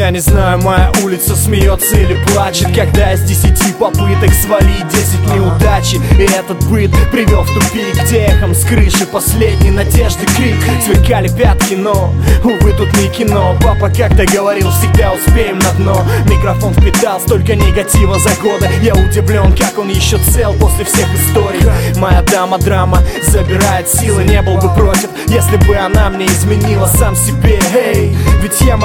Я не знаю, моя улица смеется или плачет, когда из 10 попыток свалить 10 неудачи. И этот быт привел в тупик, где эхом с крыши последней надежды крик. Сверкали пятки, но, увы, тут не кино. Папа как-то говорил, всегда успеем на дно. Микрофон впитал столько негатива за годы. Я удивлен, как он еще цел после всех историй. Моя дама драма забирает силы. Не был бы против, если бы она мне изменила сам себе. Эй, ведь я